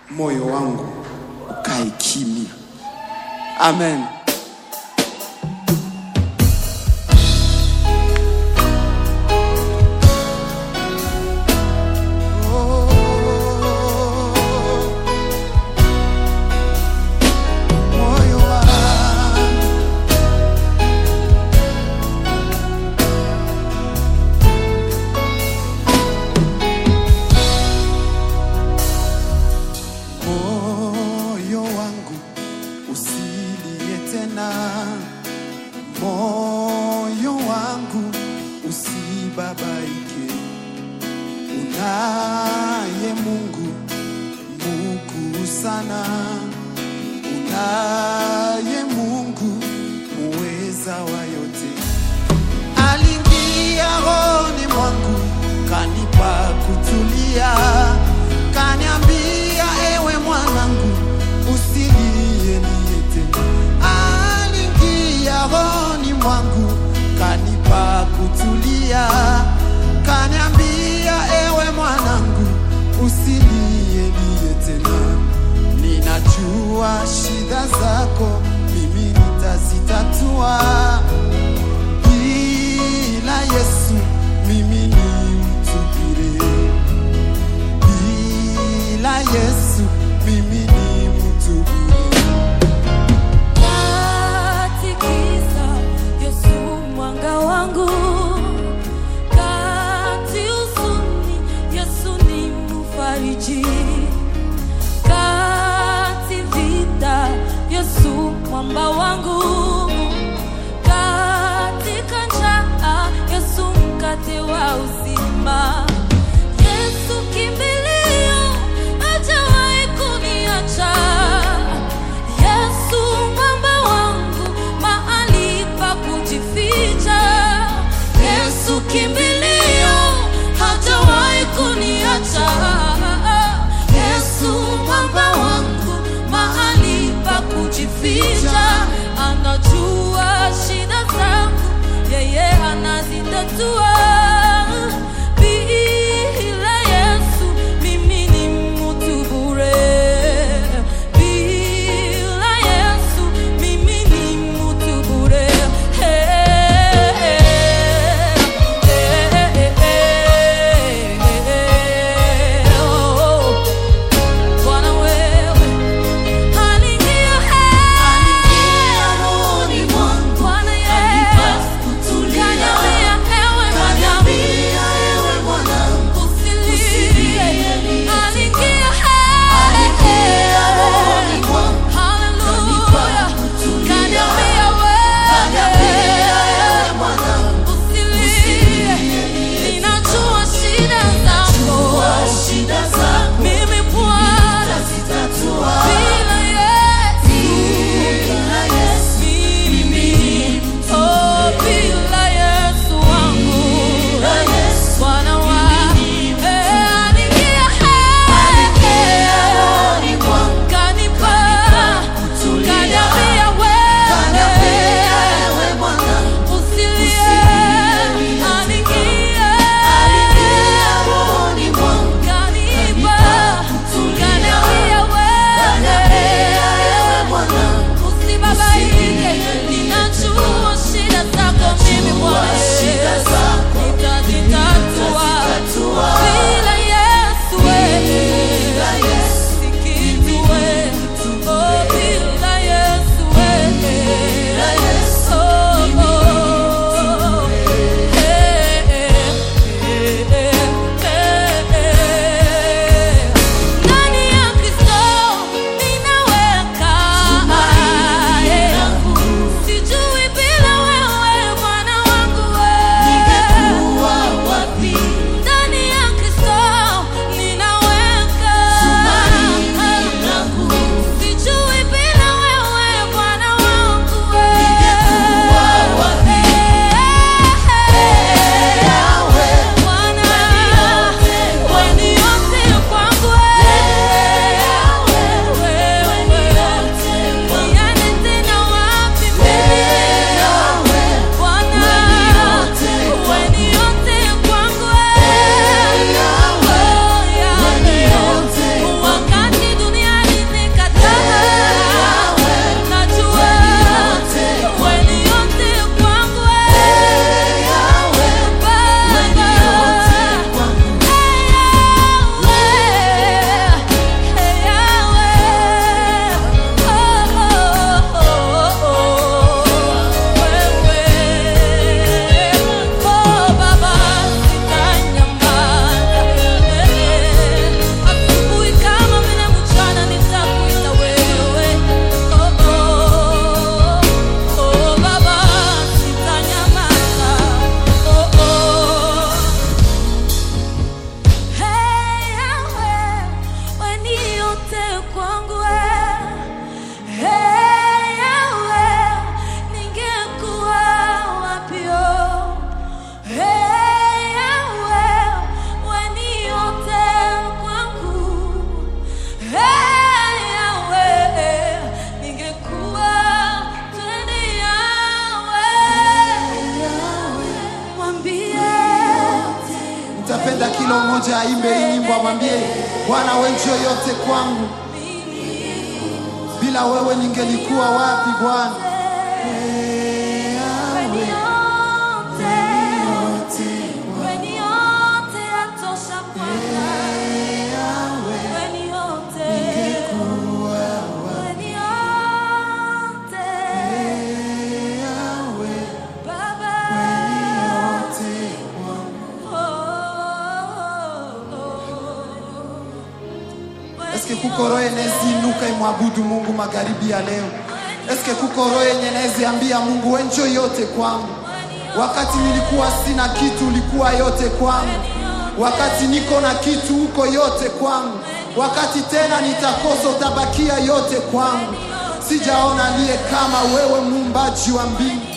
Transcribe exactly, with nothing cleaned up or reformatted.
moyo wangu ukae kimya. Amen. Moyo wangu usibabaike, unaye Mungu mkuu sana, unaye Mungu muweza wa yote. Aliingia rohoni mwangu, kanipa kutulia, kaniambia ewe mwanangu usilie niete. Aliingia rohoni mwangu, kanipa kutulia, kaniambia ewe mwanangu usilie niye tena. Ninajua shida zako mimi nitazitatua, bila Yesu mimi ni mtu bure, bila Yesu mimi ni mtu bure. Kati vita Yesu mwamba wangu, katika njaa Yesu mkate wa uzima. Yesu kimbilio, hajawahi kuniacha. Yesu mwamba wangu, mahali pa kujificha. Yesu kimbilio, hajawahi kuniacha. Yesu mwamba wangu, mahali pa kujificha. Anajua shida zangu, yeye anazitatua. Bila Yesu mimi ni mtu bure, bila Yesu mimi ni mtu bure. Moyo mmoja aimbe hii nyimbo, amwambie Bwana wewe njoo yote kwangu. Bila wewe ningelikuwa wapi Bwana? Eske kuko roho yenezi inuka imwabudu Mungu magharibi ya leo? Eske kuko roho yenezi ambia Mungu wewe njoo yote kwangu? Wakati nilikuwa sina kitu ulikuwa yote kwangu. Wakati niko na kitu uko yote kwangu. Wakati tena nitakosa utabakia yote kwangu. Sijaona aliye kama wewe, muumbaji wa mbingu.